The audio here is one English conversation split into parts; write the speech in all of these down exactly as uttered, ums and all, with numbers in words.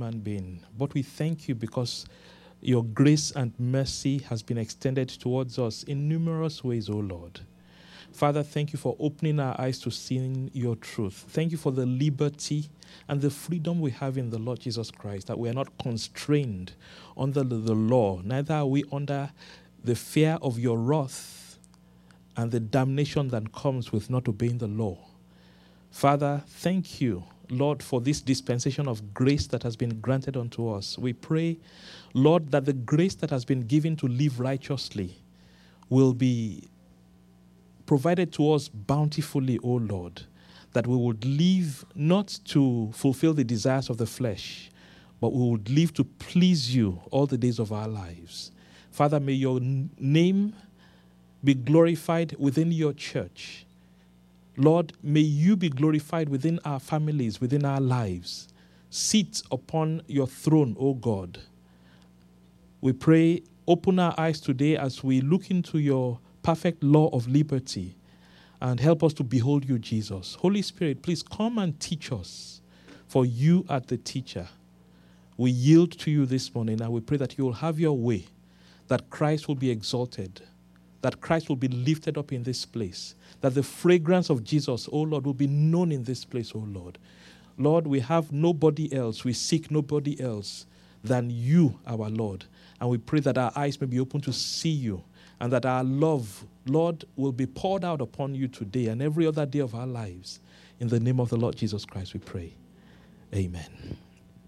human being. But we thank you because your grace and mercy has been extended towards us in numerous ways, O Lord. Father, thank you for opening our eyes to seeing your truth. Thank you for the liberty and the freedom we have in the Lord Jesus Christ, that we are not constrained under the law, neither are we under the fear of your wrath and the damnation that comes with not obeying the law. Father, thank you, Lord, for this dispensation of grace that has been granted unto us. We pray, Lord, that the grace that has been given to live righteously will be provided to us bountifully, O Lord, that we would live not to fulfill the desires of the flesh, but we would live to please you all the days of our lives. Father, may your name be glorified within your church. Lord, may you be glorified within our families, within our lives. Sit upon your throne, O God. We pray, open our eyes today as we look into your perfect law of liberty and help us to behold you, Jesus. Holy Spirit, please come and teach us, for you are the teacher. We yield to you this morning, and we pray that you will have your way, that Christ will be exalted, that Christ will be lifted up in this place, that the fragrance of Jesus, O Lord, will be known in this place, O Lord. Lord, we have nobody else, we seek nobody else than you, our Lord. And we pray that our eyes may be open to see you, and that our love, Lord, will be poured out upon you today and every other day of our lives. In the name of the Lord Jesus Christ, we pray. Amen.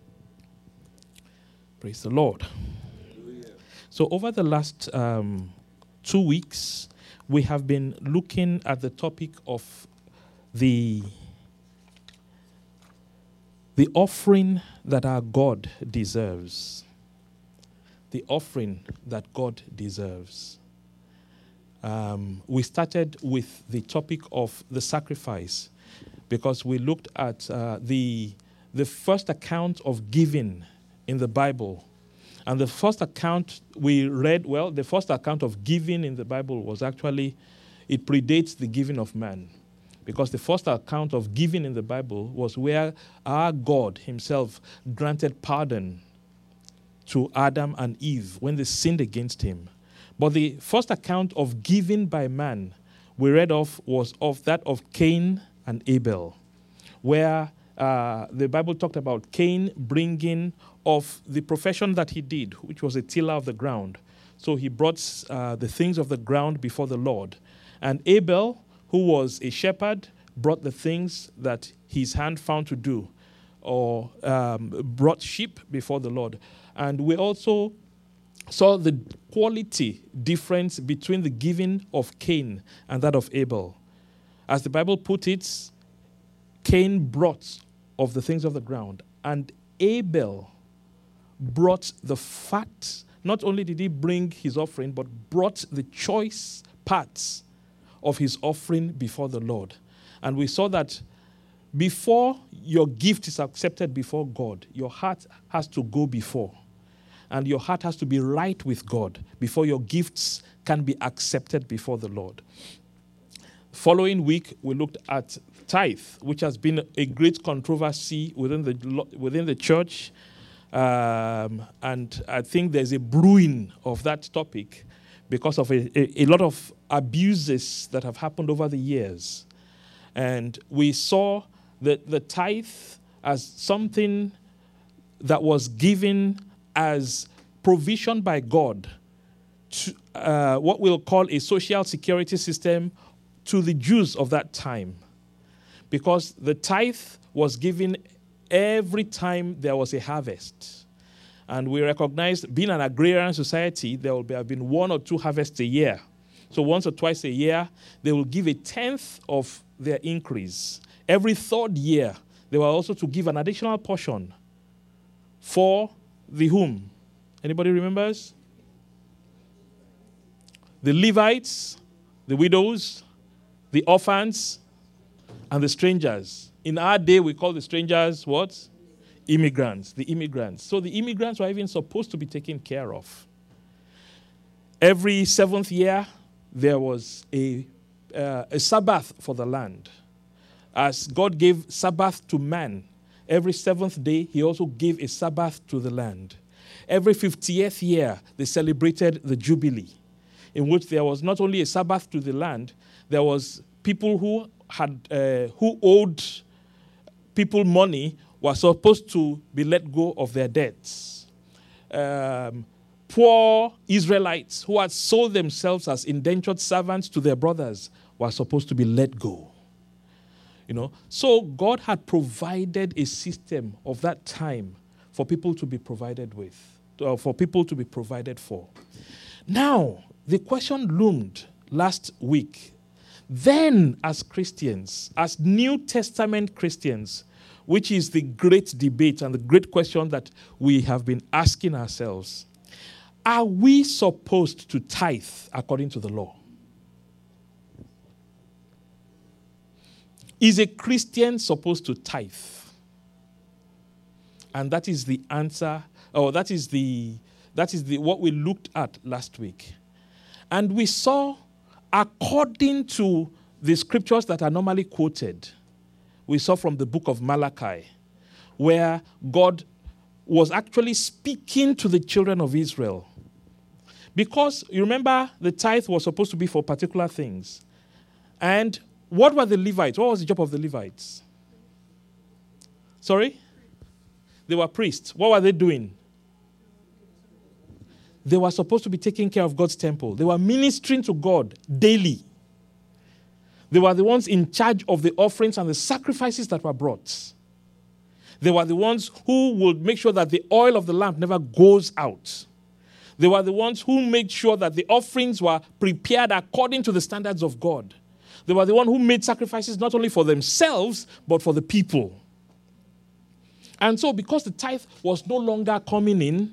Praise the Lord. Hallelujah. So over the last um, two weeks, we have been looking at the topic of the, the offering that our God deserves. The offering that God deserves. Um, we started with the topic of the sacrifice because we looked at uh, the, the first account of giving in the Bible. And the first account we read, well, the first account of giving in the Bible was actually, it predates the giving of man. Because the first account of giving in the Bible was where our God himself granted pardon to Adam and Eve when they sinned against him. But the first account of giving by man we read of was of that of Cain and Abel, where uh, the Bible talked about Cain bringing of the profession that he did, which was a tiller of the ground. So he brought uh, the things of the ground before the Lord. And Abel, who was a shepherd, brought the things that his hand found to do, or um, brought sheep before the Lord. And we also saw the quality difference between the giving of Cain and that of Abel. As the Bible put it, Cain brought of the things of the ground, and Abel brought the fat. Not only did he bring his offering, but brought the choice parts of his offering before the Lord. And we saw that before your gift is accepted before God, your heart has to go before. And your heart has to be right with God before your gifts can be accepted before the Lord. Following week, we looked at tithe, which has been a great controversy within the within the church. Um, and I think there's a brewing of that topic because of a, a, a lot of abuses that have happened over the years. And we saw the, the tithe as something that was given as provision by God to uh, what we'll call a social security system to the Jews of that time. Because the tithe was given every time there was a harvest. And we recognized, being an agrarian society, there will be, have been one or two harvests a year. So once or twice a year, they will give a tenth of their increase. Every third year, they were also to give an additional portion for the whom? Anybody remembers? The Levites, the widows, the orphans, and the strangers. In our day, we call the strangers what? Immigrants. The immigrants. So the immigrants were even supposed to be taken care of. Every seventh year, there was a, uh, a Sabbath for the land. As God gave Sabbath to man, Every seventh day, he also gave a Sabbath to the land. Every fiftieth year, they celebrated the Jubilee, in which there was not only a Sabbath to the land, there was people who had uh, who owed people money were supposed to be let go of their debts. Um, poor Israelites who had sold themselves as indentured servants to their brothers were supposed to be let go. You know, so God had provided a system of that time for people to be provided with, uh, for people to be provided for. Now, the question loomed last week. Then, as Christians, as New Testament Christians, which is the great debate and the great question that we have been asking ourselves, are we supposed to tithe according to the law? Is a Christian supposed to tithe? And that is the answer, or that is the that is the what we looked at last week. And we saw, according to the scriptures that are normally quoted, we saw from the book of Malachi, where God was actually speaking to the children of Israel. Because you remember the tithe was supposed to be for particular things. And what were the Levites? What was the job of the Levites? Sorry? They were priests. What were they doing? They were supposed to be taking care of God's temple. They were ministering to God daily. They were the ones in charge of the offerings and the sacrifices that were brought. They were the ones who would make sure that the oil of the lamp never goes out. They were the ones who made sure that the offerings were prepared according to the standards of God. They were the one who made sacrifices not only for themselves, but for the people. And so because the tithe was no longer coming in,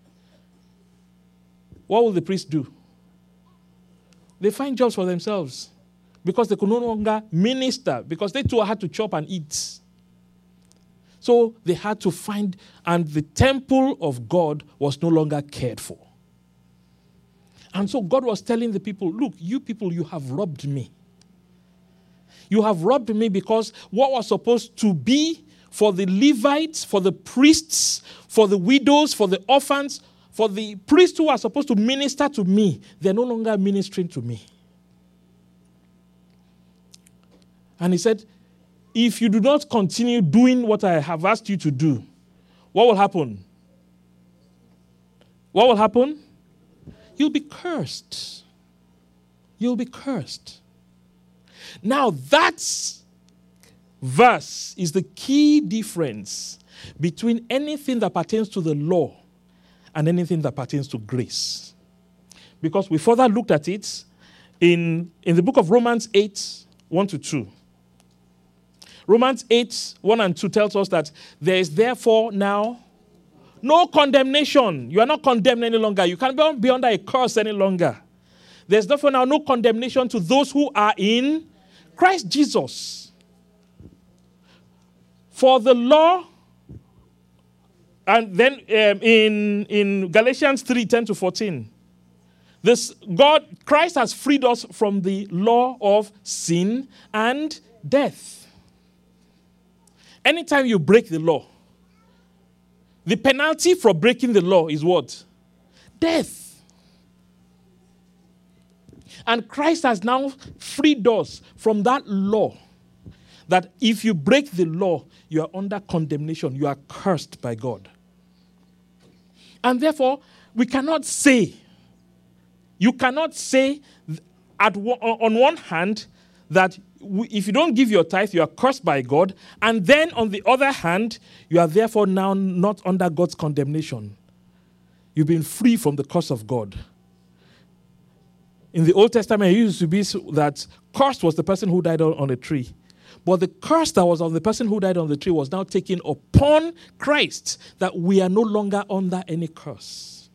what will the priests do? They find jobs for themselves because they could no longer minister, because they too had to chop and eat. So they had to find, and the temple of God was no longer cared for. And so God was telling the people, look, you people, you have robbed me. You have robbed me because what was supposed to be for the Levites, for the priests, for the widows, for the orphans, for the priests who are supposed to minister to me, they're no longer ministering to me. And he said, if you do not continue doing what I have asked you to do, what will happen? What will happen? You'll be cursed. You'll be cursed. Now, that verse is the key difference between anything that pertains to the law and anything that pertains to grace. Because we further looked at it in, in the book of Romans eight, one to two. Romans eight, one and two tells us that there is therefore now no condemnation. You are not condemned any longer. You can't be under a curse any longer. There's therefore now no condemnation to those who are in Christ Jesus. For the law, and then um, in, in Galatians three, ten to fourteen, this God, Christ has freed us from the law of sin and death. Anytime you break the law, the penalty for breaking the law is what? Death. And Christ has now freed us from that law, that if you break the law, you are under condemnation. You are cursed by God. And therefore, we cannot say, you cannot say at, on one hand that if you don't give your tithe, you are cursed by God. And then on the other hand, you are therefore now not under God's condemnation. You've been free from the curse of God. In the Old Testament, it used to be that cursed was the person who died on a tree. But the curse that was on the person who died on the tree was now taken upon Christ, that we are no longer under any curse.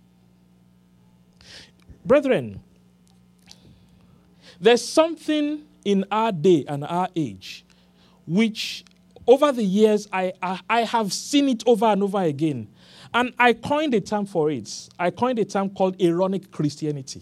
Brethren, there's something in our day and our age which over the years I, I, I have seen it over and over again. And I coined a term for it. I coined a term called Aaronic Christianity.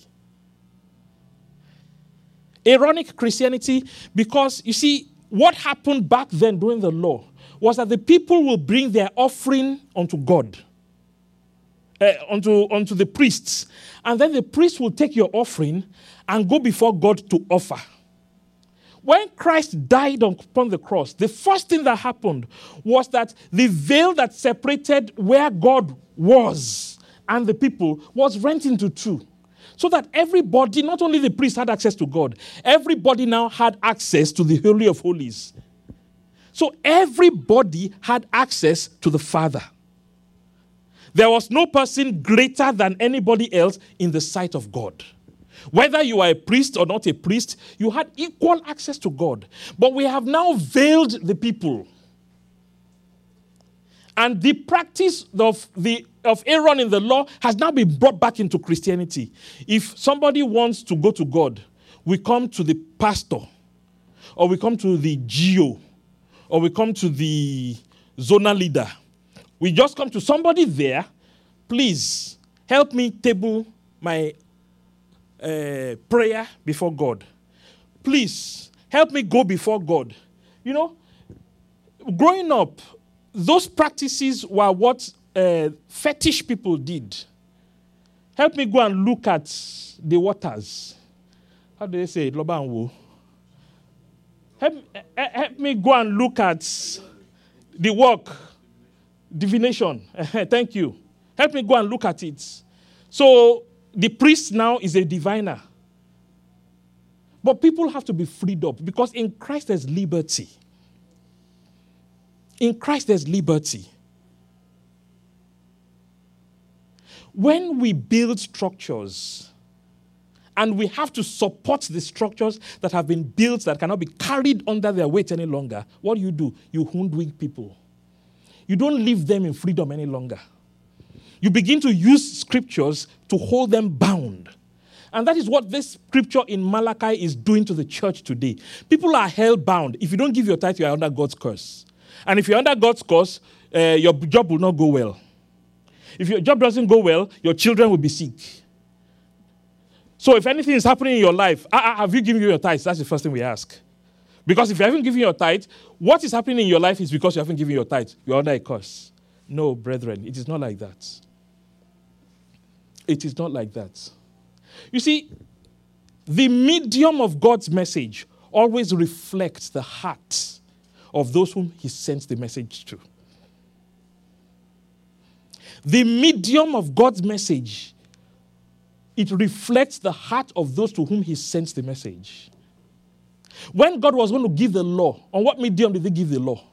Aaronic Christianity, because you see, what happened back then during the law was that the people will bring their offering unto God, uh, unto, unto the priests. And then the priest will take your offering and go before God to offer. When Christ died upon the cross, the first thing that happened was that the veil that separated where God was and the people was rent into two. So that everybody, not only the priest had access to God, everybody now had access to the Holy of Holies. So everybody had access to the Father. There was no person greater than anybody else in the sight of God. Whether you are a priest or not a priest, you had equal access to God. But we have now veiled the people. And the practice of, the, of Aaron in the law has now been brought back into Christianity. If somebody wants to go to God, we come to the pastor, or we come to the G O, or we come to the zonal leader. We just come to somebody there. Please help me table my uh, prayer before God. Please help me go before God. You know, growing up, those practices were what uh, fetish people did. Help me go and look at the waters. How do they say it? Loba and wo. Help, help me go and look at the work. Divination. Thank you. Help me go and look at it. So the priest now is a diviner. But people have to be freed up because in Christ there's liberty. In Christ there's liberty. When we build structures and we have to support the structures that have been built that cannot be carried under their weight any longer, what do you do? You hoodwink people. You don't leave them in freedom any longer. You begin to use scriptures to hold them bound. And that is what this scripture in Malachi is doing to the church today. People are hell-bound. If you don't give your tithe, you are under God's curse. And if you're under God's curse, uh, your job will not go well. If your job doesn't go well, your children will be sick. So if anything is happening in your life, uh, uh, have you given your tithe? That's the first thing we ask. Because if you haven't given your tithe, what is happening in your life is because you haven't given your tithe. You're under a curse. No, brethren, it is not like that. It is not like that. You see, the medium of God's message always reflects the heart of those whom he sends the message to. The medium of God's message, it reflects the heart of those to whom he sends the message. When God was going to give the law, on what medium did he give the law?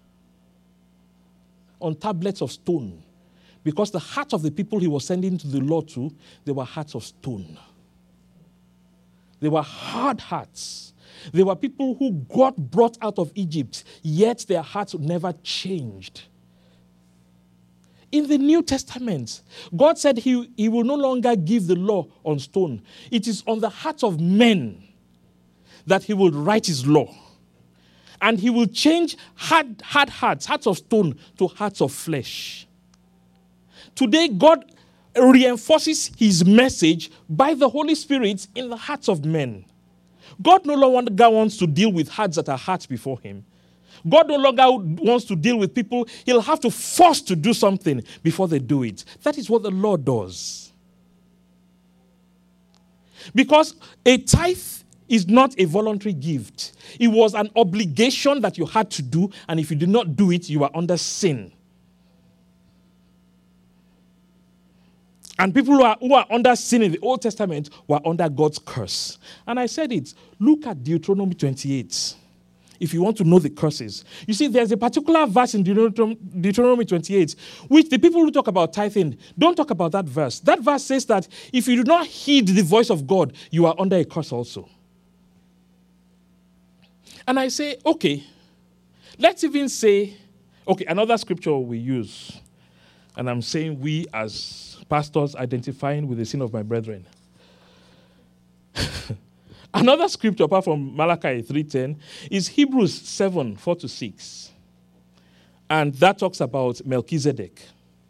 On tablets of stone. Because the heart of the people he was sending to the law to, they were hearts of stone. They were hard hearts. They were people who God brought out of Egypt, yet their hearts never changed. In the New Testament, God said he, he will no longer give the law on stone. It is on the hearts of men that he will write his law. And he will change hard, hard hearts, hearts of stone, to hearts of flesh. Today, God reinforces his message by the Holy Spirit in the hearts of men. God no longer wants to deal with hearts that are hard before him. God no longer wants to deal with people. He'll have to force to do something before they do it. That is what the Lord does. Because a tithe is not a voluntary gift. It was an obligation that you had to do, and if you did not do it, you are under sin. And people who are, who are under sin in the Old Testament were under God's curse. And I said it. Look at Deuteronomy twenty-eight. If you want to know the curses. You see, there's a particular verse in Deuteronomy twenty-eight, which the people who talk about tithing don't talk about that verse. That verse says that if you do not heed the voice of God, you are under a curse also. And I say, okay, let's even say, okay, another scripture we use. And I'm saying we as pastors identifying with the sin of my brethren. Another scripture apart from Malachi three ten is Hebrews seven four to six. And that talks about Melchizedek.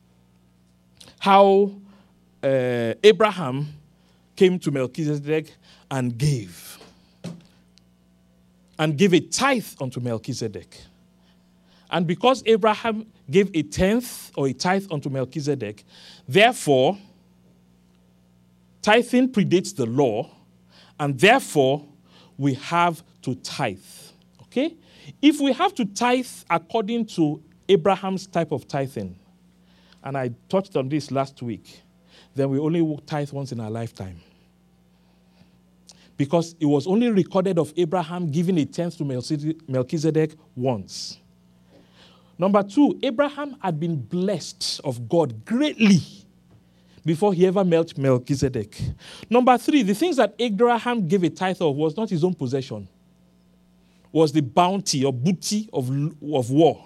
How uh, Abraham came to Melchizedek and gave. And gave a tithe unto Melchizedek. And because Abraham gave a tenth or a tithe unto Melchizedek, therefore, tithing predates the law, and therefore, we have to tithe. Okay? If we have to tithe according to Abraham's type of tithing, and I touched on this last week, then we only tithe once in our lifetime. Because it was only recorded of Abraham giving a tenth to Melchizedek once. Number two, Abraham had been blessed of God greatly before he ever met Melchizedek. Number three, the things that Abraham gave a tithe of was not his own possession. Was the bounty or booty of, of war.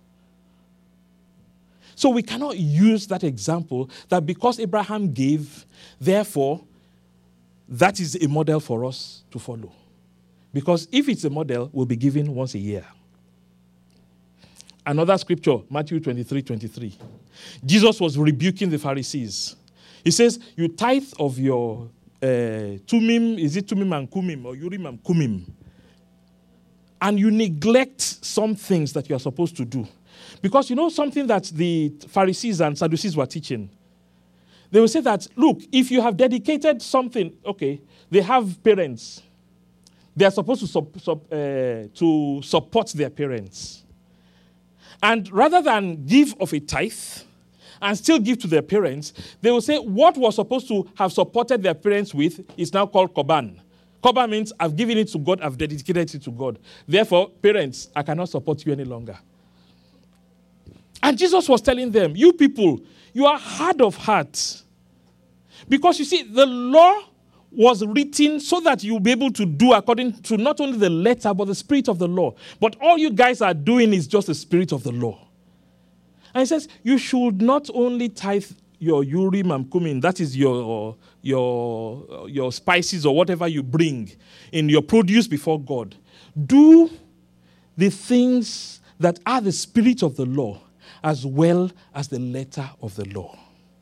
So we cannot use that example that because Abraham gave, therefore, that is a model for us to follow. Because if it's a model, we'll be given once a year. Another scripture, Matthew twenty-three twenty-three. Jesus was rebuking the Pharisees. He says, you tithe of your uh, tumim, is it tumim and kumim, or urim and kumim, and you neglect some things that you are supposed to do. Because you know something that the Pharisees and Sadducees were teaching? They will say that, look, if you have dedicated something, okay, they have parents. They are supposed to, sub, sub, uh, to support their parents. And rather than give of a tithe and still give to their parents, they will say what was supposed to have supported their parents with is now called Korban. Korban means I've given it to God, I've dedicated it to God. Therefore, parents, I cannot support you any longer. And Jesus was telling them, you people, you are hard of heart. Because you see, the law was written so that you'll be able to do according to not only the letter, but the spirit of the law. But all you guys are doing is just the spirit of the law. And he says, you should not only tithe your urim and kumim, that is your, your, your spices or whatever you bring in your produce before God. Do the things that are the spirit of the law as well as the letter of the law.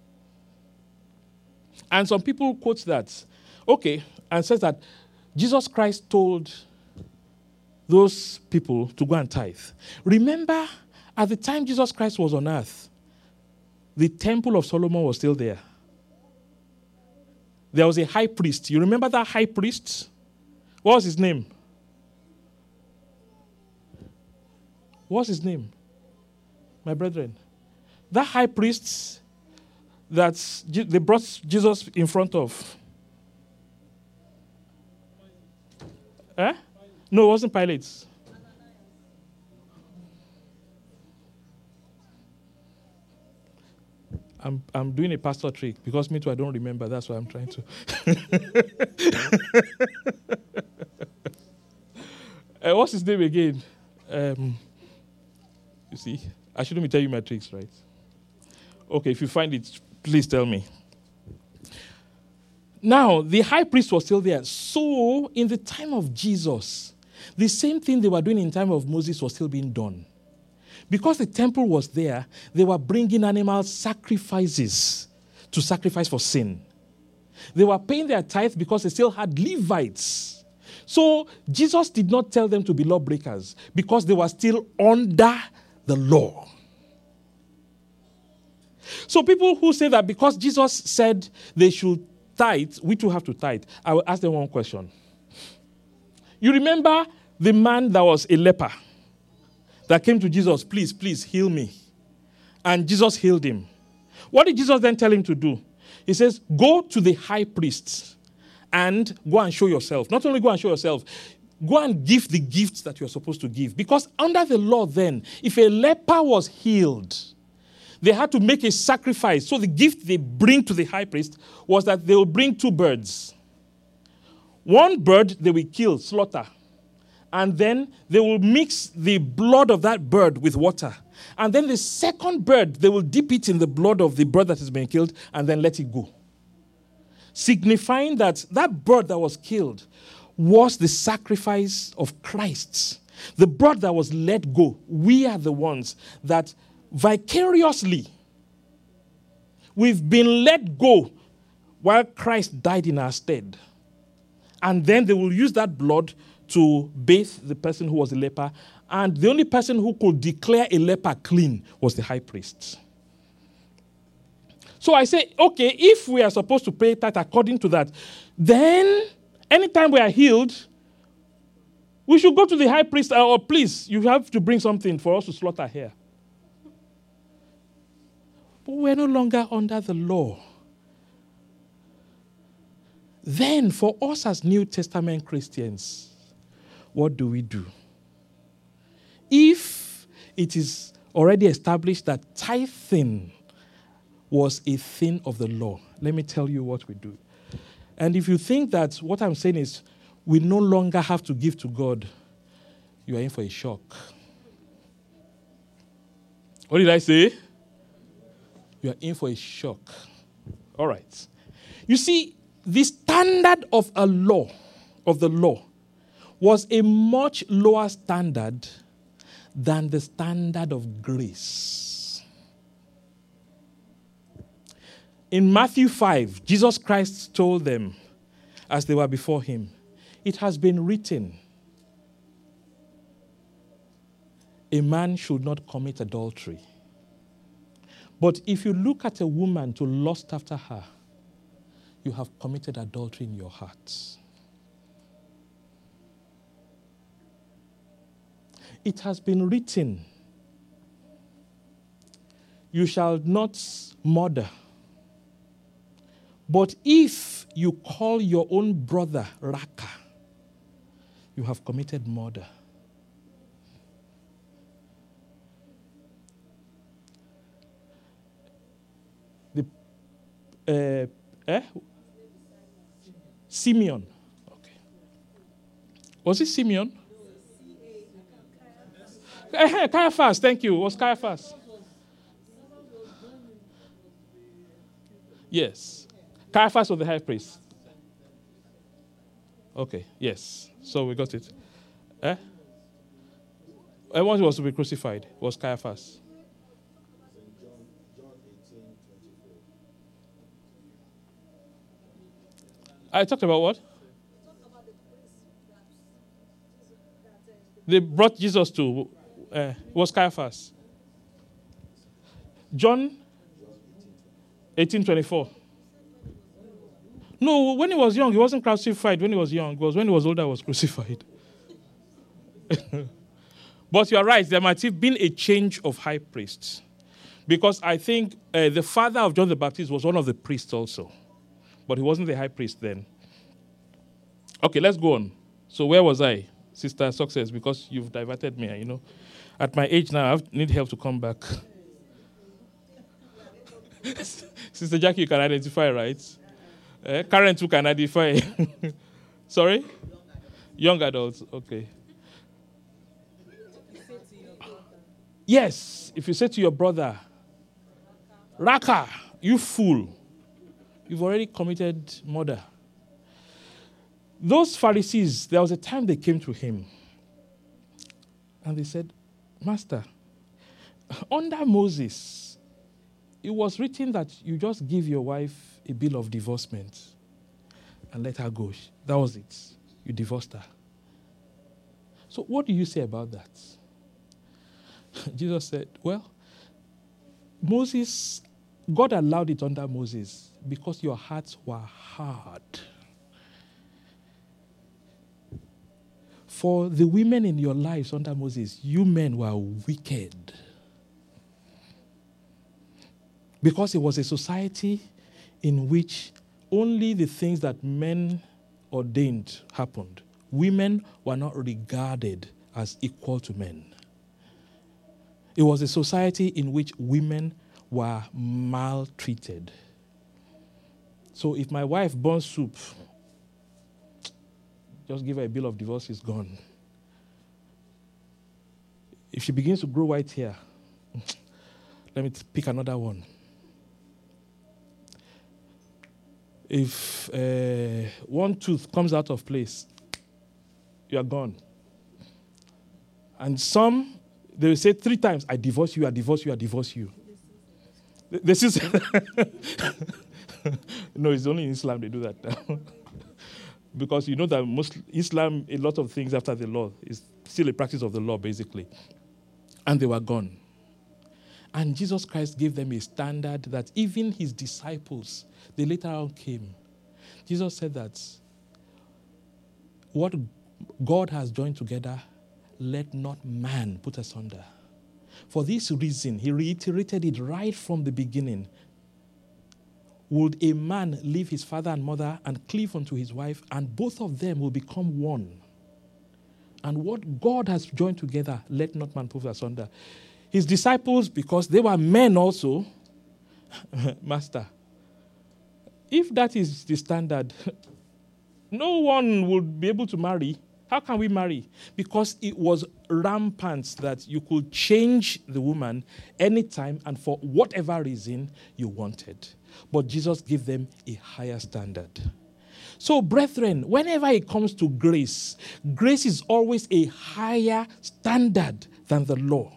And some people quote that, okay, and says that Jesus Christ told those people to go and tithe. Remember, at the time Jesus Christ was on earth, the temple of Solomon was still there. There was a high priest. You remember that high priest? What was his name? What was his name? My brethren. That high priest that they brought Jesus in front of. Eh? No, it wasn't Pilate. I'm I'm doing a pastor trick because me too, I don't remember. That's why I'm trying to. uh, what's his name again? Um, you see, I shouldn't be telling you my tricks, right? Okay, if you find it, please tell me. Now, the high priest was still there. So, in the time of Jesus, the same thing they were doing in the time of Moses was still being done. Because the temple was there, they were bringing animal sacrifices to sacrifice for sin. They were paying their tithe because they still had Levites. So, Jesus did not tell them to be lawbreakers because they were still under the law. So people who say that because Jesus said they should tithe, we too have to tithe, I will ask them one question. You remember the man that was a leper that came to Jesus, please, please heal me. And Jesus healed him. What did Jesus then tell him to do? He says, go to the high priest and go and show yourself. Not only go and show yourself, go and give the gifts that you're supposed to give. Because under the law then, if a leper was healed, they had to make a sacrifice. So the gift they bring to the high priest was that they will bring two birds. One bird they will kill, slaughter. And then they will mix the blood of that bird with water. And then the second bird, they will dip it in the blood of the bird that has been killed and then let it go. Signifying that that bird that was killed was the sacrifice of Christ. The bird that was let go, we are the ones that vicariously, we've been let go while Christ died in our stead. And then they will use that blood to bathe the person who was a leper, and the only person who could declare a leper clean was the high priest. So I say, okay, if we are supposed to pay that according to that, then anytime we are healed, we should go to the high priest, or oh, please, you have to bring something for us to slaughter here. But we're no longer under the law. Then, for us as New Testament Christians, what do we do? If it is already established that tithing was a thing of the law, let me tell you what we do. And if you think that what I'm saying is we no longer have to give to God, you are in for a shock. What did I say? You are in for a shock. All right. You see, the standard of a law, of the law, was a much lower standard than the standard of grace. In Matthew five, Jesus Christ told them, as they were before him, it has been written, a man should not commit adultery. But if you look at a woman to lust after her, you have committed adultery in your heart. It has been written, you shall not murder. But if you call your own brother Raka, you have committed murder. The uh, eh? Simeon. Okay. Was it Simeon? Uh, Caiaphas, thank you. It was Caiaphas. Yes. Caiaphas was the high priest. Okay, yes. So we got it. Eh? Everyone was to be crucified was Caiaphas. I talked about what? They brought Jesus to, uh, was Caiaphas. John eighteen twenty-four. No, when he was young, he wasn't crucified when he was young. It was when he was older, he was crucified. But you are right, there might have been a change of high priests. Because I think uh, the father of John the Baptist was one of the priests also. But he wasn't the high priest then. Okay, let's go on. So where was I? Sister Success, because you've diverted me, you know. At my age now, I need help to come back. Sister Jackie, you can identify, right? Uh, current who can identify. Sorry? Young adults, okay. Yes, if you say to your brother, Raka, you fool, you've already committed murder. Those Pharisees, there was a time they came to him and they said, Master, under Moses, it was written that you just give your wife a bill of divorcement and let her go. That was it. You divorced her. So what do you say about that? Jesus said, well, Moses, God allowed it under Moses because your hearts were hard. For the women in your lives under Moses, you men were wicked. Because it was a society in which only the things that men ordained happened. Women were not regarded as equal to men. It was a society in which women were maltreated. So if my wife burns soup, just give her a bill of divorce, she's gone. If she begins to grow white hair, let me pick another one. If uh, one tooth comes out of place, you are gone. And some, they will say three times, I divorce you, I divorce you, I divorce you. This is... No, it's only in Islam they do that now. because you know that Muslim, Islam, a lot of things after the law is still a practice of the law, basically. And they were gone. And Jesus Christ gave them a standard that even his disciples, they later on came. Jesus said that what God has joined together, let not man put asunder. For this reason, he reiterated it right from the beginning. Would a man leave his father and mother and cleave unto his wife, and both of them will become one? And what God has joined together, let not man put asunder. His disciples, because they were men also, Master, if that is the standard, no one would be able to marry. How can we marry? Because it was rampant that you could change the woman anytime and for whatever reason you wanted. But Jesus gave them a higher standard. So, brethren, whenever it comes to grace, grace is always a higher standard than the law.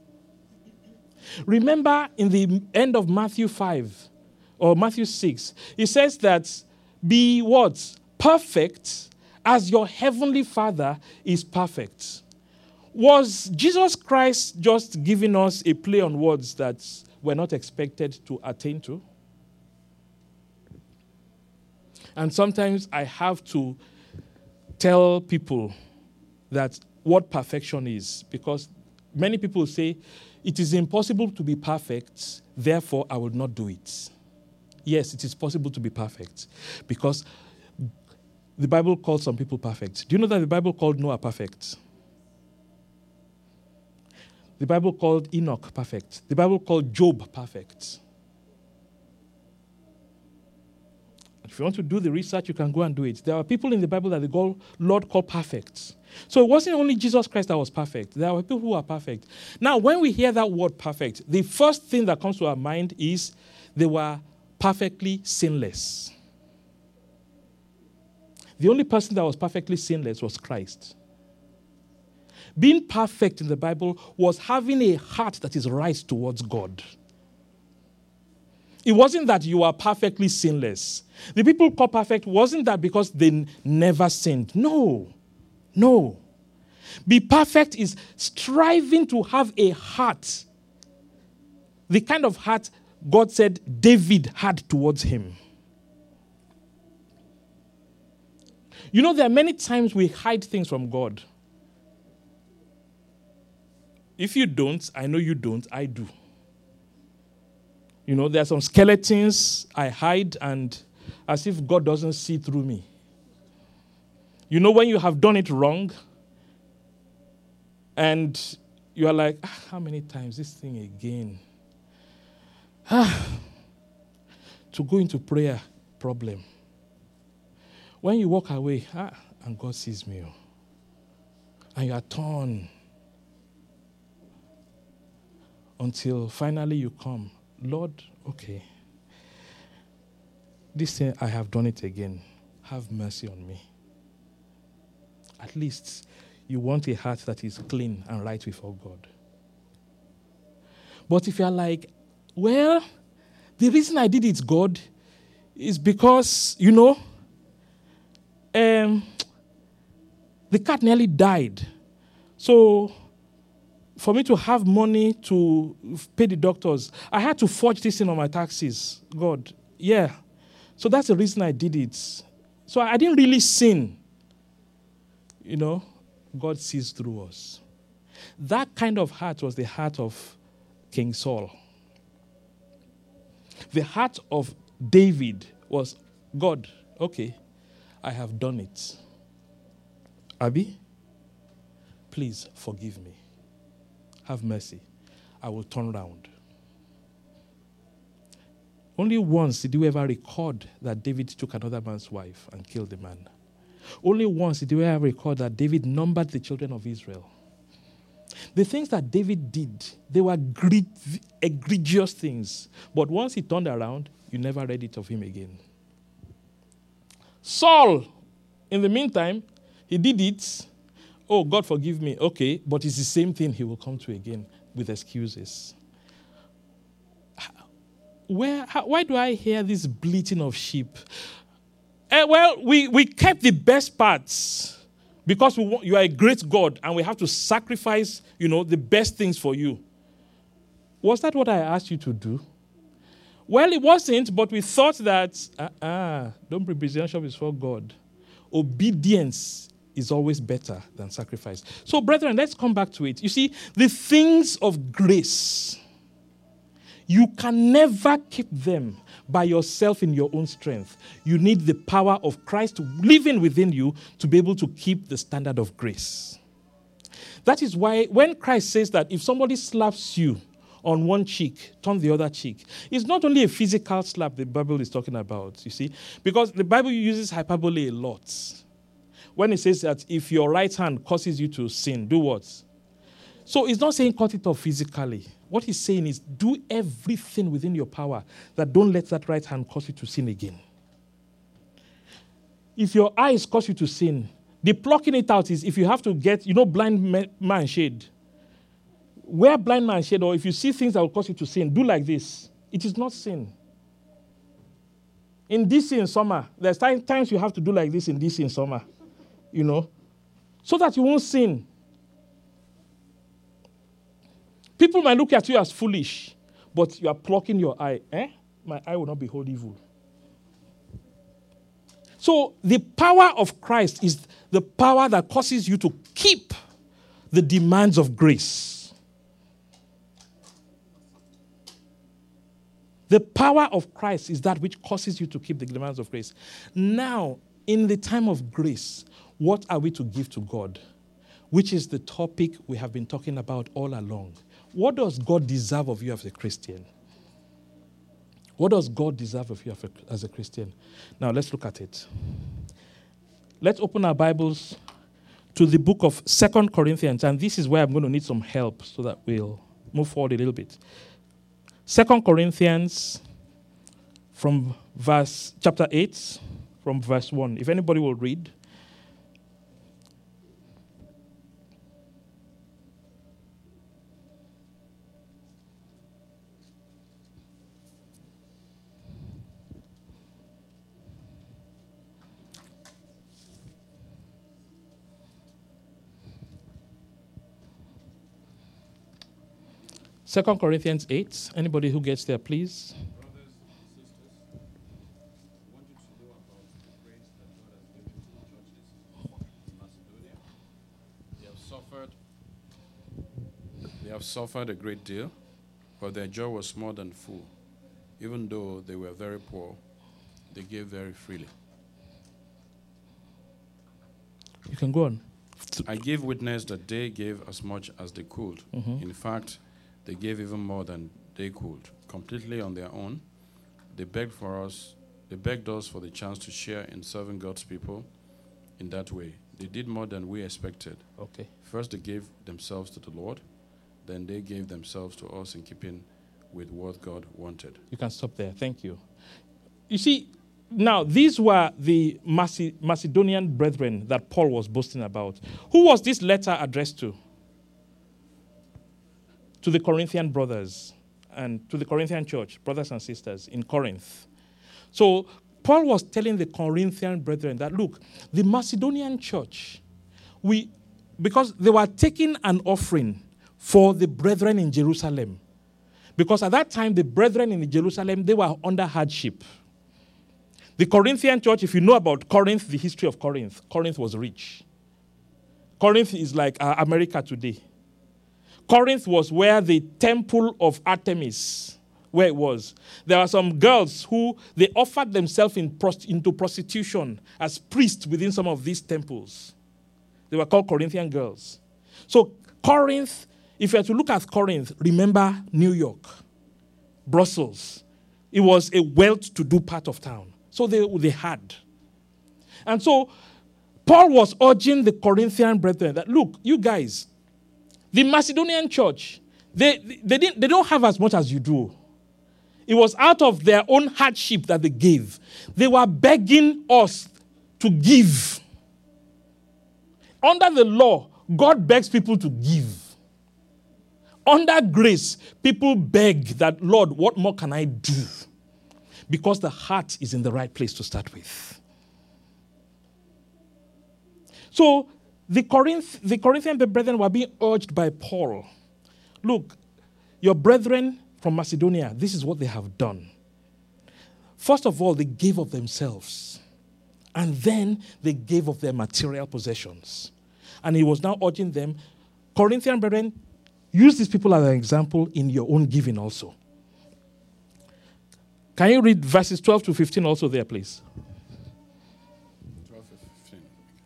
Remember in the end of Matthew five or Matthew six, it says that be what? Perfect as your heavenly Father is perfect. Was Jesus Christ just giving us a play on words that we're not expected to attain to? And sometimes I have to tell people that what perfection is, because many people say, it is impossible to be perfect, therefore I will not do it. Yes, it is possible to be perfect, because the Bible calls some people perfect. Do you know that the Bible called Noah perfect? The Bible called Enoch perfect. The Bible called Job perfect. If you want to do the research, you can go and do it. There are people in the Bible that the Lord called perfect. So it wasn't only Jesus Christ that was perfect. There were people who are perfect. Now, when we hear that word perfect, the first thing that comes to our mind is they were perfectly sinless. The only person that was perfectly sinless was Christ. Being perfect in the Bible was having a heart that is right towards God. It wasn't that you are perfectly sinless. The people called perfect wasn't that because they never sinned. No. No. Be perfect is striving to have a heart. The kind of heart God said David had towards him. You know, there are many times we hide things from God. If you don't, I know you don't, I do. You know, there are some skeletons I hide, and as if God doesn't see through me. You know, when you have done it wrong, and you are like, ah, how many times this thing again? Ah, to go into prayer, problem. When you walk away, ah, and God sees me, and you are torn until finally you come, Lord, okay, this thing I have done it again. Have mercy on me. At least you want a heart that is clean and right before God. But if you are like, well, the reason I did it, God, is because, you know, um, the cat nearly died. So for me to have money to pay the doctors, I had to forge this in on my taxes. God, yeah. So that's the reason I did it. So I didn't really sin. You know, God sees through us. That kind of heart was the heart of King Saul. The heart of David was, God, okay, I have done it. Abi, please forgive me. Have mercy. I will turn around. Only once did you ever record that David took another man's wife and killed the man. Only once did you ever record that David numbered the children of Israel. The things that David did, they were egregious things. But once he turned around, you never read it of him again. Saul, in the meantime, he did it. Oh, God forgive me. Okay, but it's the same thing he will come to again with excuses. Where? How, why do I hear this bleating of sheep? Eh, well, we, we kept the best parts because we want, you are a great God and we have to sacrifice, you know, the best things for you. Was that what I asked you to do? Well, it wasn't, but we thought that, uh-uh, don't bring presidential before God. Obedience is always better than sacrifice. So, brethren, let's come back to it. You see, the things of grace, you can never keep them by yourself in your own strength. You need the power of Christ living within you to be able to keep the standard of grace. That is why when Christ says that if somebody slaps you on one cheek, turn the other cheek, it's not only a physical slap the Bible is talking about, you see, because the Bible uses hyperbole a lot. When it says that if your right hand causes you to sin, do what? So it's not saying cut it off physically. What he's saying is do everything within your power that don't let that right hand cause you to sin again. If your eyes cause you to sin, the plucking it out is if you have to get, you know, blind man shade. Wear blind man shade, or if you see things that will cause you to sin, do like this. It is not sin. In D C in summer, there's times you have to do like this in D C in summer, you know, so that you won't sin. People might look at you as foolish, but you are plucking your eye. Eh? My eye will not behold evil. So the power of Christ is the power that causes you to keep the demands of grace. The power of Christ is that which causes you to keep the demands of grace. Now, in the time of grace, what are we to give to God? Which is the topic we have been talking about all along. What does God deserve of you as a Christian? What does God deserve of you as a Christian? Now, let's look at it. Let's open our Bibles to the book of Second Corinthians, and this is where I'm going to need some help so that we'll move forward a little bit. Second Corinthians from verse chapter eight, from verse one. If anybody will read. Second Corinthians eight. Anybody who gets there, please. Brothers and sisters, I want you to know about the grace that God has given to the churches in Macedonia. They have suffered, they have suffered a great deal, but their joy was more than full. Even though they were very poor, they gave very freely. You can go on. I give witness that they gave as much as they could. Mm-hmm. In fact, they gave even more than they could, completely on their own. They begged for us, they begged us for the chance to share in serving God's people in that way. They did more than we expected. Okay. First, they gave themselves to the Lord. Then they gave themselves to us in keeping with what God wanted. You can stop there. Thank you. You see, now, these were the Macedonian brethren that Paul was boasting about. Who was this letter addressed to? To the Corinthian brothers and to the Corinthian church, brothers and sisters in Corinth. So Paul was telling the Corinthian brethren that, look, the Macedonian church, we, because they were taking an offering for the brethren in Jerusalem. Because at that time, the brethren in Jerusalem, they were under hardship. The Corinthian church, if you know about Corinth, the history of Corinth, Corinth was rich. Corinth is like uh, America today. Corinth was where the temple of Artemis, where it was. There were some girls who, they offered themselves in prost- into prostitution as priests within some of these temples. They were called Corinthian girls. So Corinth, if you are to look at Corinth, remember New York, Brussels. It was a well-to-do part of town. So they, they had. And so Paul was urging the Corinthian brethren that, look, you guys, the Macedonian church, they, they, didn't, they don't have as much as you do. It was out of their own hardship that they gave. They were begging us to give. Under the law, God begs people to give. Under grace, people beg that, Lord, what more can I do? Because the heart is in the right place to start with. So the, Corinth, the Corinthian brethren were being urged by Paul. Look, your brethren from Macedonia, this is what they have done. First of all, they gave of themselves. And then they gave of their material possessions. And he was now urging them, Corinthian brethren, use these people as an example in your own giving also. Can you read verses twelve to fifteen also there, please? twelve to fifteen.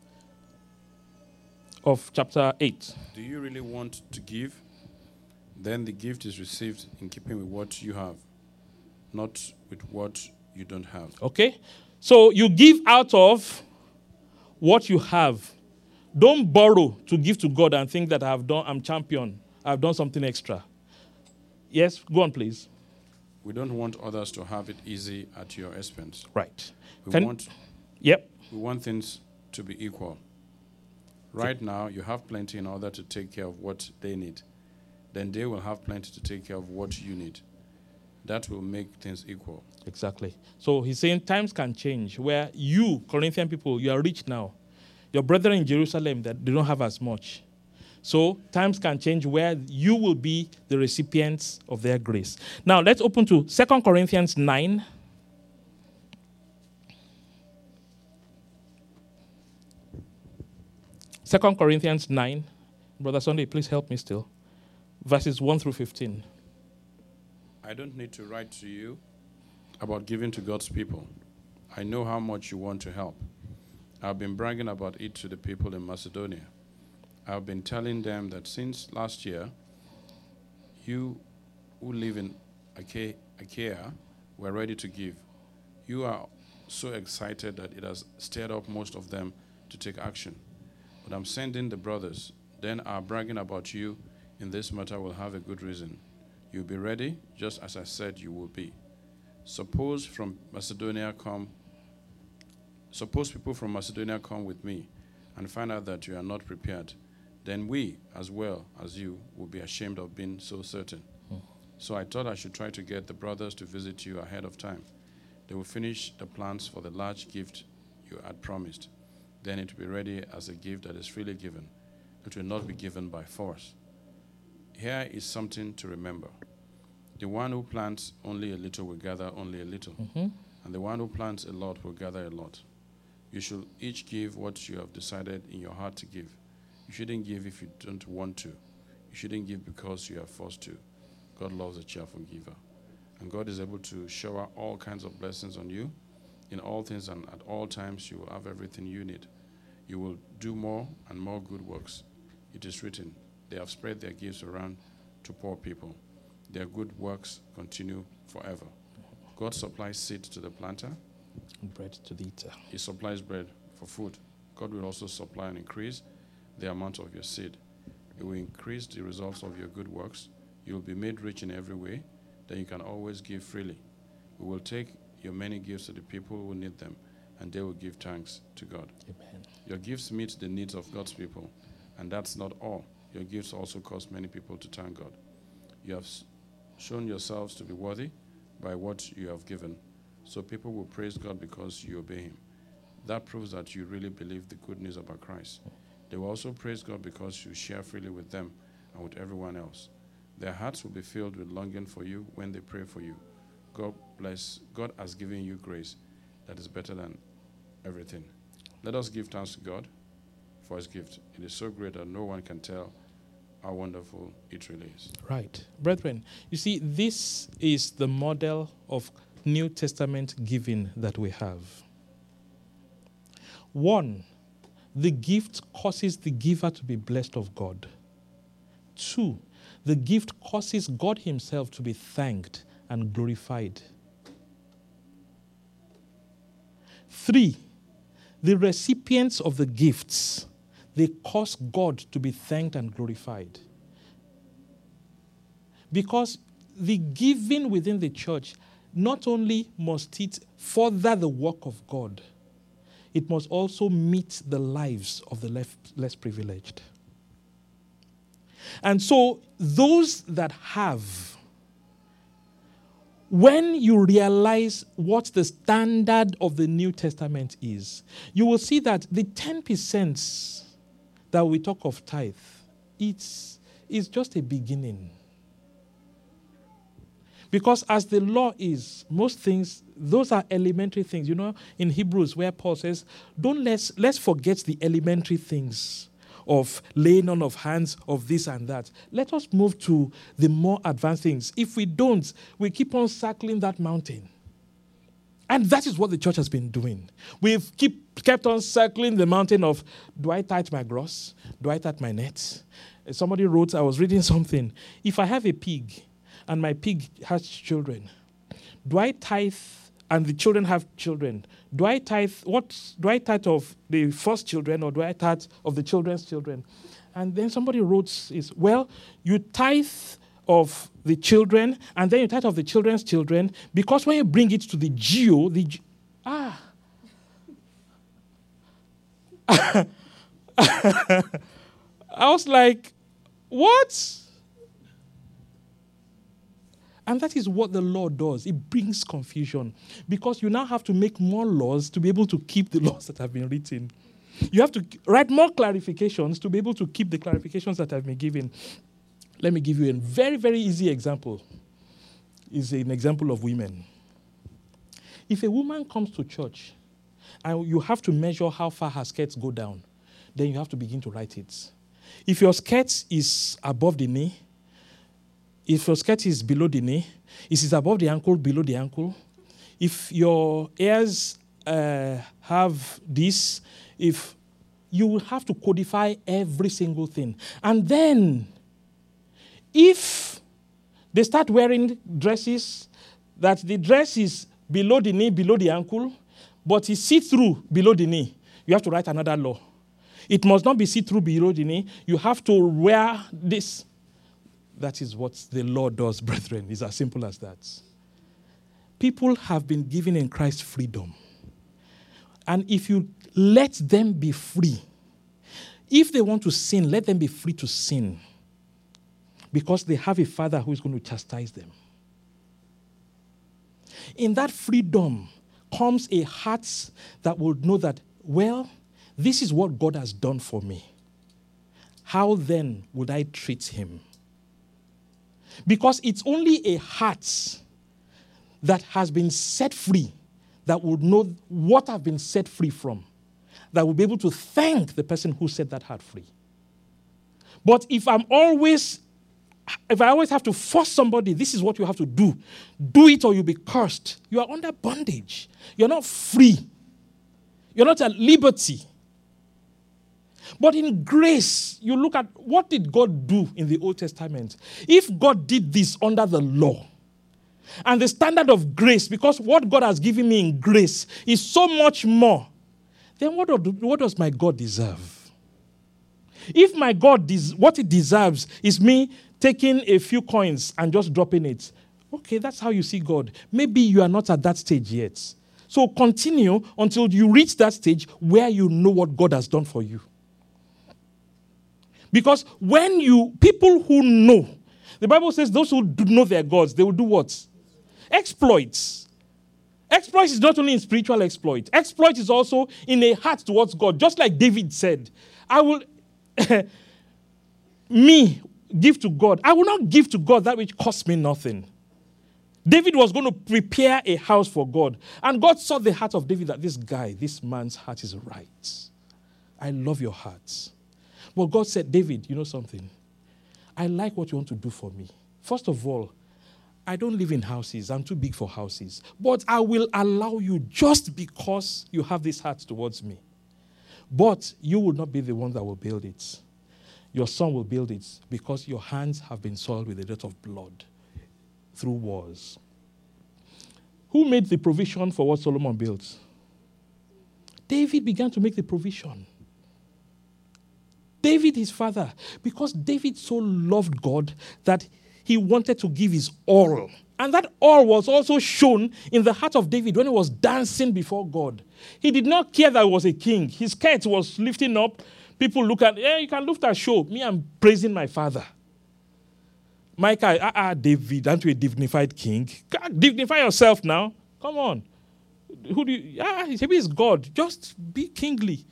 Of chapter eight. Do you really want to give? Then the gift is received in keeping with what you have, not with what you don't have. Okay? So you give out of what you have. Don't borrow to give to God and think that I've done, I'm champion. I've done something extra. Yes, go on, please. We don't want others to have it easy at your expense. Right. We Can, want yep. we want things to be equal. Right now, you have plenty in order to take care of what they need. Then they will have plenty to take care of what you need. That will make things equal. Exactly. So he's saying times can change where you, Corinthian people, you are rich now. Your brethren in Jerusalem, that they don't have as much. So times can change where you will be the recipients of their grace. Now let's open to Second Corinthians nine. Second Corinthians nine. Brother Sunday, please help me still. Verses one through fifteen. I don't need to write to you about giving to God's people. I know how much you want to help. I've been bragging about it to the people in Macedonia. I've been telling them that since last year, you who live in Acha- Achaia were ready to give. You are so excited that it has stirred up most of them to take action. But I'm sending the brothers. Then our bragging about you in this matter will have a good reason. You'll be ready, just as I said you will be. Suppose from Macedonia come, suppose people from Macedonia come with me and find out that you are not prepared. Then we, as well as you, will be ashamed of being so certain. Hmm. So I thought I should try to get the brothers to visit you ahead of time. They will finish the plans for the large gift you had promised. Then it will be ready as a gift that is freely given. It will not be given by force. Here is something to remember. The one who plants only a little will gather only a little. Mm-hmm. And the one who plants a lot will gather a lot. You should each give what you have decided in your heart to give. You shouldn't give if you don't want to. You shouldn't give because you are forced to. God loves a cheerful giver. And God is able to shower all kinds of blessings on you in all things, and at all times you will have everything you need. You will do more and more good works. It is written, they have spread their gifts around to poor people. Their good works continue forever. God supplies seed to the planter, and bread to the eater. He supplies bread for food. God will also supply and increase the amount of your seed. It will increase the results of your good works. You will be made rich in every way. Then you can always give freely. We will take your many gifts to the people who need them, and they will give thanks to God. Amen. Your gifts meet the needs of God's people, and that's not all. Your gifts also cause many people to thank God. You have shown yourselves to be worthy by what you have given, so people will praise God because you obey Him. That proves that you really believe the good news about Christ. They will also praise God because you share freely with them and with everyone else. Their hearts will be filled with longing for you when they pray for you. God bless. God has given you grace that is better than everything. Let us give thanks to God for His gift. It is so great that no one can tell how wonderful it really is. Right. Brethren, you see, this is the model of New Testament giving that we have. One, the gift causes the giver to be blessed of God. Two, the gift causes God Himself to be thanked and glorified. Three, the recipients of the gifts, they cause God to be thanked and glorified. Because the giving within the church, not only must it further the work of God, it must also meet the lives of the less, less privileged. And so those that have when you realize what the standard of the New Testament is, you will see that the ten percent that we talk of tithe, it's, it's just a beginning. Because as the law is, most things, those are elementary things. You know, in Hebrews where Paul says, don't let's, let's forget the elementary things of laying on of hands, of this and that. Let us move to the more advanced things. If we don't, we keep on circling that mountain. And that is what the church has been doing. We've keep, kept on circling the mountain of, do I tithe my gross? Do I tithe my net? Somebody wrote, I was reading something. If I have a pig and my pig has children, do I tithe, and the children have children, do I tithe, what, do I tithe of the first children or do I tithe of the children's children? And then somebody wrote, is, well, you tithe of the children and then you tithe of the children's children because when you bring it to the geo, the, ge- ah. I was like, what? And that is what the law does. It brings confusion because you now have to make more laws to be able to keep the laws that have been written. You have to write more clarifications to be able to keep the clarifications that have been given. Let me give you a very, very easy example. It's an example of women. If a woman comes to church and you have to measure how far her skirts go down, then you have to begin to write it. If your skirt is above the knee, if your skirt is below the knee, if it's above the ankle, below the ankle, if your ears uh, have this, if you will have to codify every single thing. And then, if they start wearing dresses, that the dress is below the knee, below the ankle, but it's see-through below the knee, you have to write another law. It must not be see-through below the knee. You have to wear this. That is what the law does, brethren. It's as simple as that. People have been given in Christ freedom. And if you let them be free, if they want to sin, let them be free to sin. Because they have a father who is going to chastise them. In that freedom comes a heart that will know that, well, this is what God has done for me. How then would I treat him? Because it's only a heart that has been set free that would know what I've been set free from, that will be able to thank the person who set that heart free. But if I'm always, if I always have to force somebody, this is what you have to do, do it or you'll be cursed, you are under bondage. You're not free. You're not at liberty. But in grace, you look at what did God do in the Old Testament? If God did this under the law, and the standard of grace, because what God has given me in grace is so much more, then what, do, what does my God deserve? If my God, des- what it deserves is me taking a few coins and just dropping it, okay, that's how you see God. Maybe you are not at that stage yet. So continue until you reach that stage where you know what God has done for you. Because when you, people who know, the Bible says those who do know their gods, they will do what? Exploits. Exploits is not only in spiritual exploit. Exploit is also in a heart towards God. Just like David said, I will, me, give to God. I will not give to God that which costs me nothing. David was going to prepare a house for God. And God saw the heart of David that this guy, this man's heart is right. I love your heart. Well, God said, David, you know something? I like what you want to do for me. First of all, I don't live in houses. I'm too big for houses. But I will allow you just because you have this heart towards me. But you will not be the one that will build it. Your son will build it because your hands have been soiled with a lot of blood through wars. Who made the provision for what Solomon built? David began to make the provision. David, his father, because David so loved God that he wanted to give his all. And that all was also shown in the heart of David when he was dancing before God. He did not care that he was a king. His skirt was lifting up. People look at, yeah, you can look at show. Me, I'm praising my father. Micah, ah, ah, David, aren't you a dignified king? Dignify yourself now. Come on. Who do you, ah, maybe it's God. Just be kingly.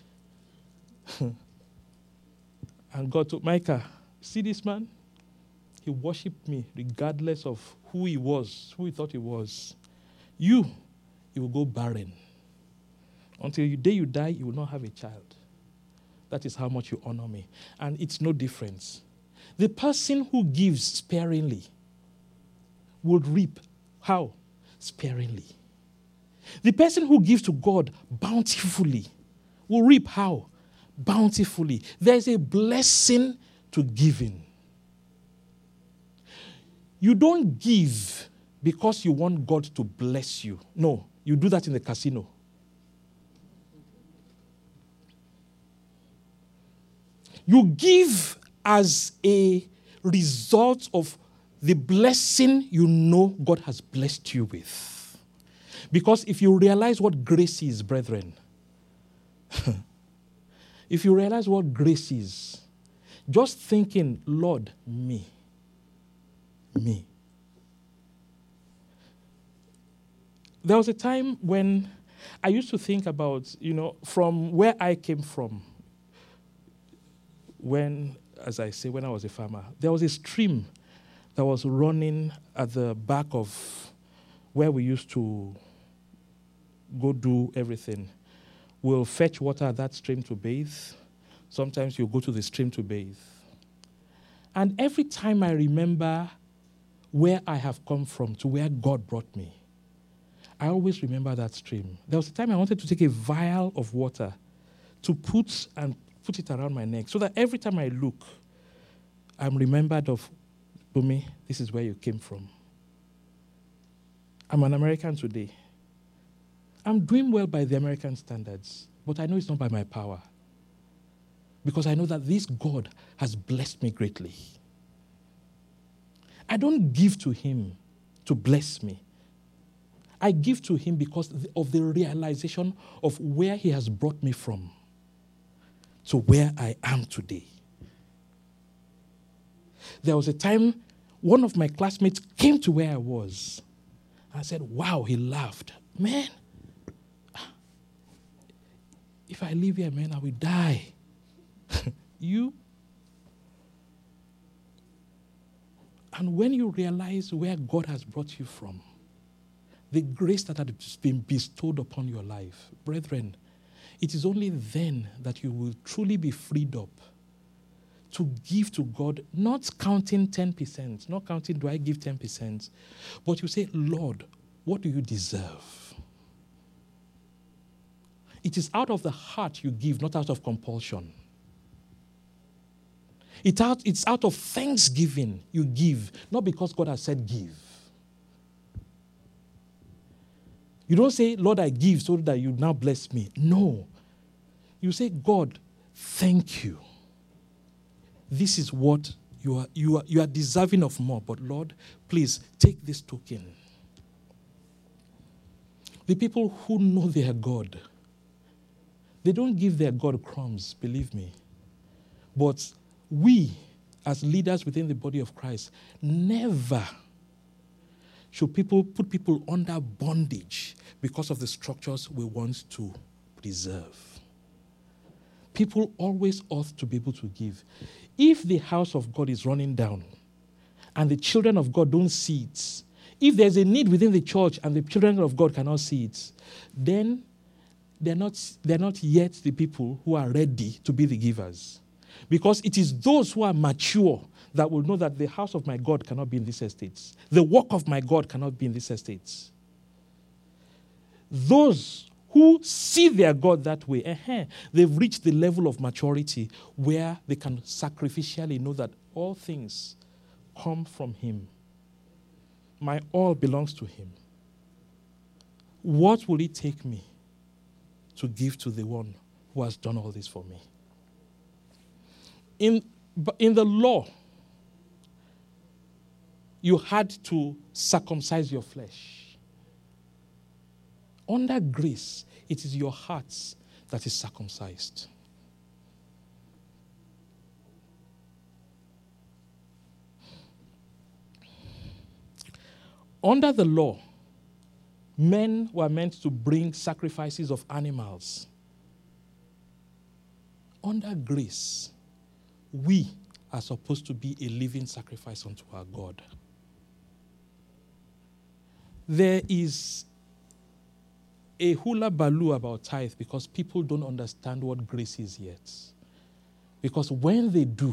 And God told Micah, see this man? He worshipped me regardless of who he was, who he thought he was. You, you will go barren. Until the day you die, you will not have a child. That is how much you honor me. And it's no difference. The person who gives sparingly will reap. How? Sparingly. The person who gives to God bountifully will reap. How? Bountifully. There is a blessing to giving. You don't give because you want God to bless you. No, you do that in the casino. You give as a result of the blessing you know God has blessed you with. Because if you realize what grace is, brethren, if you realize what grace is, just thinking, Lord, me, me. There was a time when I used to think about, you know, from where I came from, when, as I say, when I was a farmer, there was a stream that was running at the back of where we used to go do everything. We'll fetch water at that stream to bathe. Sometimes you'll go to the stream to bathe. And every time I remember where I have come from to where God brought me, I always remember that stream. There was a time I wanted to take a vial of water to put and put it around my neck so that every time I look, I'm remembered of, Bumi, this is where you came from. I'm an American today. I'm doing well by the American standards, but I know it's not by my power. Because I know that this God has blessed me greatly. I don't give to him to bless me. I give to him because of the realization of where he has brought me from to where I am today. There was a time one of my classmates came to where I was. I said, wow, he laughed. Man, if I live here, man, I will die. You? And when you realize where God has brought you from, the grace that has been bestowed upon your life, brethren, it is only then that you will truly be freed up to give to God, not counting ten percent, not counting, do I give ten percent? But you say, Lord, what do you deserve? It is out of the heart you give, not out of compulsion. It out, it's out of thanksgiving you give, not because God has said give. You don't say, Lord, I give so that you now bless me. No. You say, God, thank you. This is what you are, you are, you are deserving of more. But Lord, please take this token. The people who know their God, they don't give their God crumbs, believe me. But we, as leaders within the body of Christ, never should people put people under bondage because of the structures we want to preserve. People always ought to be able to give. If the house of God is running down and the children of God don't see it, if there's a need within the church and the children of God cannot see it, then they're not, they're not yet the people who are ready to be the givers. Because it is those who are mature that will know that the house of my God cannot be in these estates. The work of my God cannot be in these estates. Those who see their God that way, uh-huh, they've reached the level of maturity where they can sacrificially know that all things come from him. My all belongs to him. What will it take me to give to the one who has done all this for me? In, in the law, you had to circumcise your flesh. Under grace, it is your heart that is circumcised. Under the law, men were meant to bring sacrifices of animals. Under grace, we are supposed to be a living sacrifice unto our God. There is a hula baloo about tithe because people don't understand what grace is yet. Because when they do,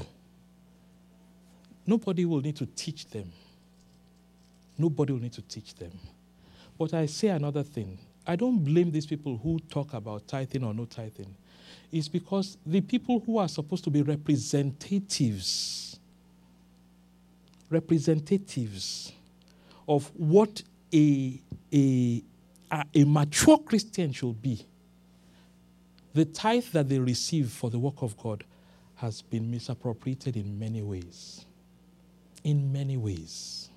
nobody will need to teach them. Nobody will need to teach them. But I say another thing. I don't blame these people who talk about tithing or no tithing. It's because the people who are supposed to be representatives, representatives of what a, a, a, a mature Christian should be, the tithe that they receive for the work of God has been misappropriated in many ways. In many ways.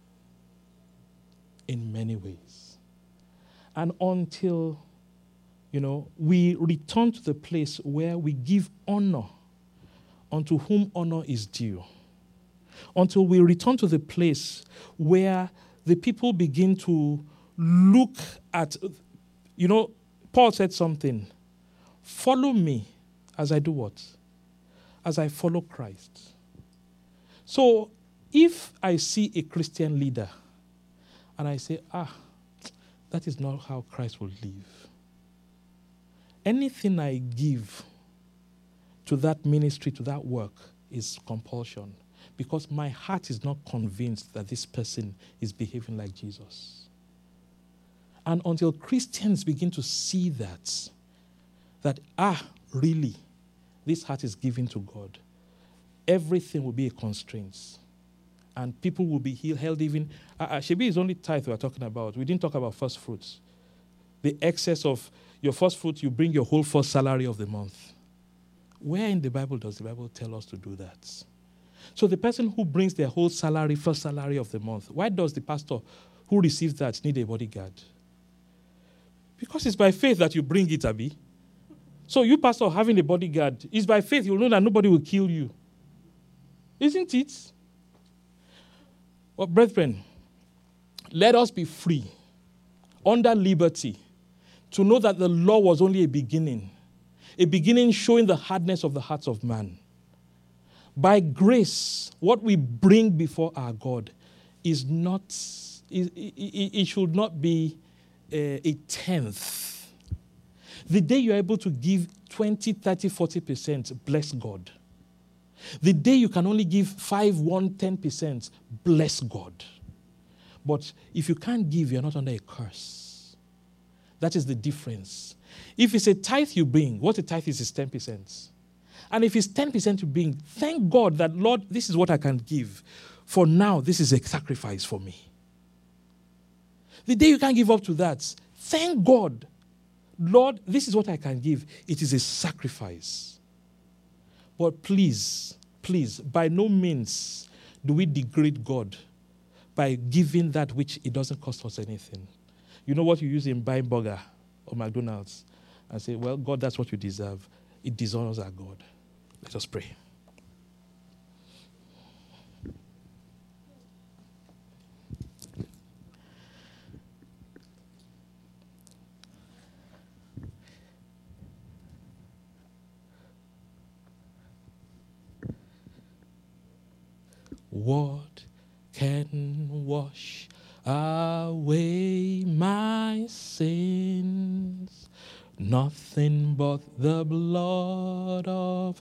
In many ways. And until, you know, we return to the place where we give honor unto whom honor is due, until we return to the place where the people begin to look at, you know, Paul said something, follow me as I do what? As I follow Christ. So if I see a Christian leader and I say, ah, that is not how Christ will live, anything I give to that ministry, to that work, is compulsion. Because my heart is not convinced that this person is behaving like Jesus. And until Christians begin to see that, that, ah, really, this heart is given to God, everything will be a constraint. And people will be held even. Uh, uh, Shebi is only tithe we are talking about. We didn't talk about first fruits. The excess of your first fruit, you bring your whole first salary of the month. Where in the Bible does the Bible tell us to do that? So the person who brings their whole salary, first salary of the month, why does the pastor who receives that need a bodyguard? Because it's by faith that you bring it, Abi. So you, pastor, having a bodyguard, it's by faith you'll know that nobody will kill you. Isn't it? Well, brethren, let us be free, under liberty, to know that the law was only a beginning, a beginning showing the hardness of the hearts of man. By grace, what we bring before our God is not, it, it, it should not be a, a tenth. The day you're able to give twenty, thirty, forty percent, bless God. The day you can only give five, one, ten percent, bless God. But if you can't give, you're not under a curse. That is the difference. If it's a tithe you bring, what a tithe is is ten percent. And if it's ten percent you bring, thank God that, Lord, this is what I can give. For now, this is a sacrifice for me. The day you can't give up to that, thank God, Lord, this is what I can give. It is a sacrifice. But please, please, by no means do we degrade God by giving that which it doesn't cost us anything. You know what you use in buying burger or McDonald's and say, well, God, that's what you deserve. It dishonors our God. Let us pray. What can wash away my sins? Nothing but the blood of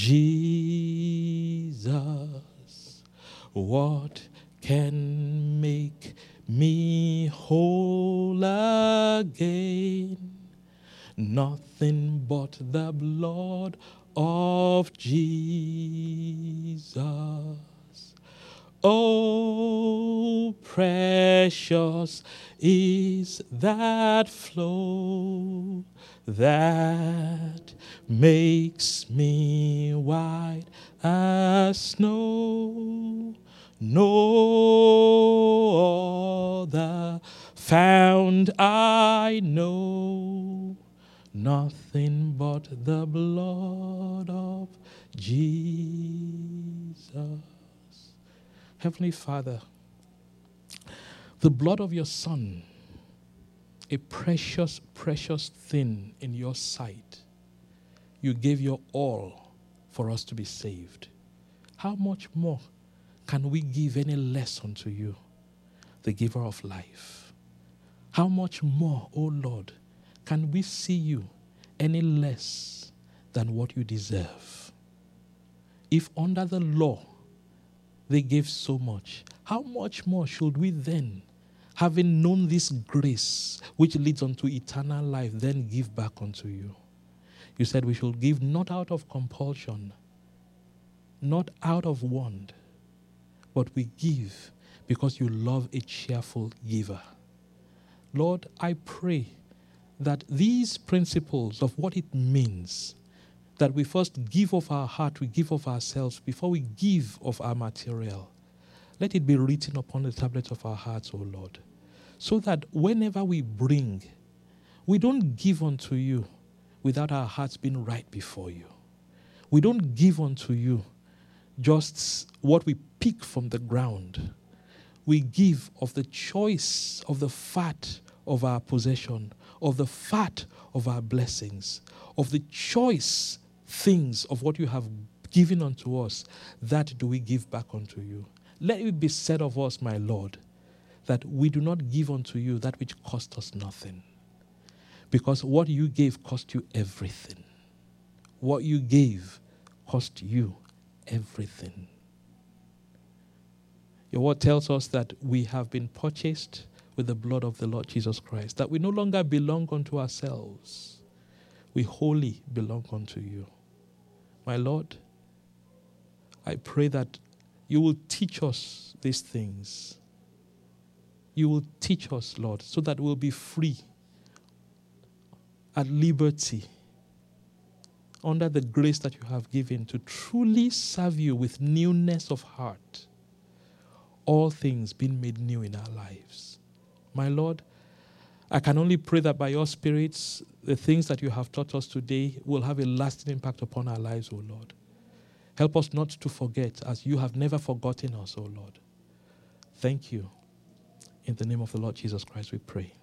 Jesus. What can make me whole again? Nothing but the blood of Jesus. Oh, precious is that flow that makes me white as snow. No other found I know, nothing but the blood of Jesus. Heavenly Father, The blood of your Son, a precious, precious thing in your sight. You gave your all for us to be saved. How much more can we give any less unto you, the giver of life? How much more, O Lord, can we see you any less than what you deserve? If under the law they gave so much, how much more should we then, having known this grace which leads unto eternal life, then give back unto you? You said we should give not out of compulsion, not out of want, but we give because you love a cheerful giver. Lord, I pray that these principles of what it means, that we first give of our heart, we give of ourselves before we give of our material, let it be written upon the tablets of our hearts, O Lord, so that whenever we bring, we don't give unto you without our hearts being right before you. We don't give unto you just what we pick from the ground. We give of the choice, of the fat of our possession, of the fat of our blessings, of the choice things of what you have given unto us. That do we give back unto you. Let it be said of us, my Lord, that we do not give unto you that which cost us nothing. Because what you gave cost you everything. What you gave cost you everything. Your word tells us that we have been purchased with the blood of the Lord Jesus Christ, that we no longer belong unto ourselves. We wholly belong unto you. My Lord, I pray that you will teach us these things. You will teach us, Lord, so that we'll be free, at liberty, under the grace that you have given to truly serve you with newness of heart. All things being made new in our lives. My Lord, I can only pray that by your spirits, the things that you have taught us today will have a lasting impact upon our lives, O Lord. Help us not to forget, as you have never forgotten us, O Lord. Thank you. In the name of the Lord Jesus Christ we pray.